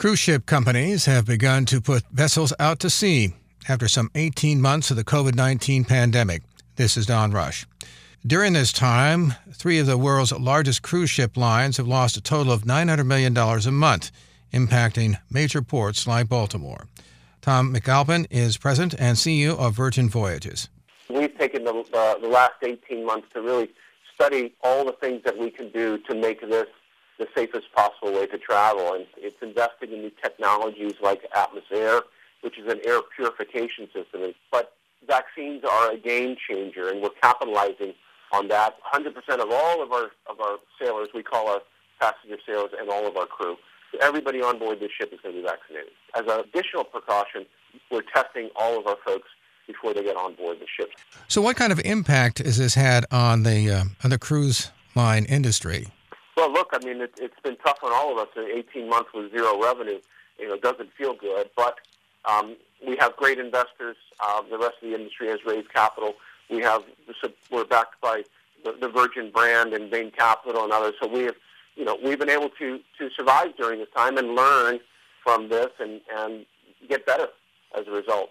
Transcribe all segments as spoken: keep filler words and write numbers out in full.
Cruise ship companies have begun to put vessels out to sea after some eighteen months of the covid nineteen pandemic. This is Don Rush. During this time, three of the world's largest cruise ship lines have lost a total of nine hundred million dollars a month, impacting major ports like Baltimore. Tom McAlpin is president and C E O of Virgin Voyages. We've taken the, uh, the last eighteen months to really study all the things that we can do to make this the safest possible way to travel. And it's investing in new technologies like Atmos Air, which is an air purification system. But vaccines are a game changer, and we're capitalizing on that. one hundred percent of all of our of our sailors, we call our passenger sailors, and all of our crew, everybody on board this ship is going to be vaccinated. As an additional precaution, we're testing all of our folks before they get on board the ship. So what kind of impact has this had on the uh, on the cruise line industry? Well, look, I mean, it, it's been tough on all of us. In eighteen months with zero revenue, you know, doesn't feel good. But um, we have great investors. Uh, the rest of the industry has raised capital. We have we're backed by the, the Virgin brand and Bain Capital and others. So we have, you know, we've been able to to survive during this time and learn from this and and get better as a result.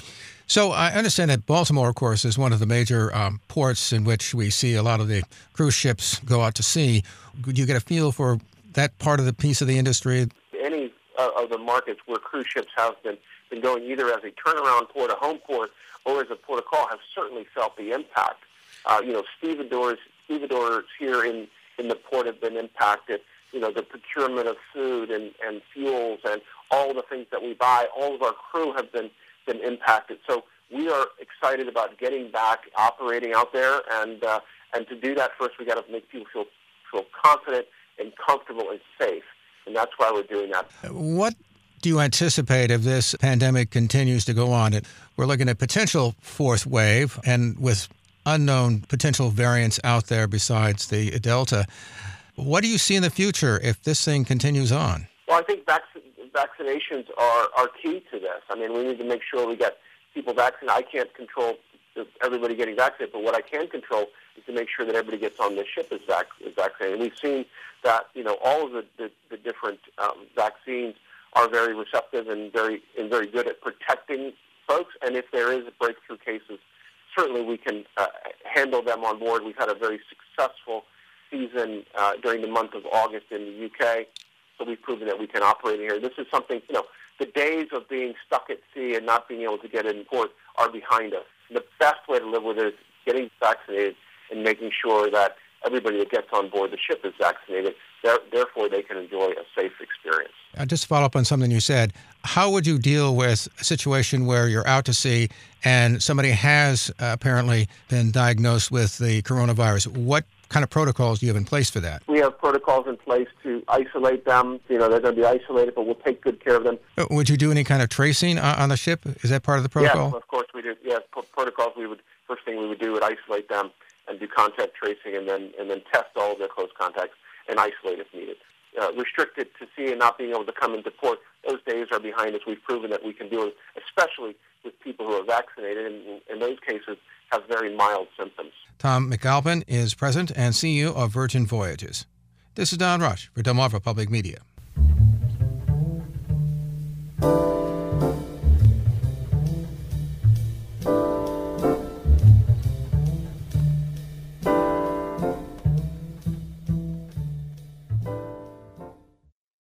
So I understand that Baltimore, of course, is one of the major um, ports in which we see a lot of the cruise ships go out to sea. Could you get a feel for that part of the piece of the industry? Any uh, of the markets where cruise ships have been, been going either as a turnaround port, a home port, or as a port of call have certainly felt the impact. Uh, you know, stevedores, stevedores here in, in the port have been impacted. You know, the procurement of food and, and fuels and all the things that we buy, all of our crew have been been impacted. So we are excited about getting back operating out there, and uh, and to do that, first we got to make people feel feel confident and comfortable and safe, and that's why we're doing that. What do you anticipate if this pandemic continues to go on? We're looking at potential fourth wave, and with unknown potential variants out there besides the Delta. What do you see in the future if this thing continues on? Well, I think vac- vaccinations are, are key to this. I mean, we need to make sure we get people vaccinated. I can't control everybody getting vaccinated, but what I can control is to make sure that everybody gets on this ship is, vac- is vaccinated. And we've seen that, you know, all of the, the, the different um, vaccines are very receptive and very and very good at protecting folks. And if there is breakthrough cases, certainly we can uh, handle them on board. We've had a very successful season uh, during the month of August in the U K. So we've proven that we can operate here. This is something, you know, the days of being stuck at sea and not being able to get in port are behind us. The best way to live with it is getting vaccinated and making sure that everybody that gets on board the ship is vaccinated. Therefore, they can enjoy a safe experience. Uh, just to follow up on something you said, how would you deal with a situation where you're out to sea and somebody has uh, apparently been diagnosed with the coronavirus? What kind of protocols do you have in place for that? We have protocols in place to isolate them. You know, they're going to be isolated, but we'll take good care of them. Would you do any kind of tracing on the ship? Is that part of the protocol? Yes, of course we do. Yes, protocols. We would first thing we would do would isolate them and do contact tracing, and then and then test all of their close contacts and isolate if needed. Uh, restricted to sea and not being able to come into port, those days are behind us. We've proven that we can do it, especially with people who are vaccinated, and in those cases have very mild symptoms. Tom McAlpin is president and C E O of Virgin Voyages. This is Don Rush for Delmarva Public Media.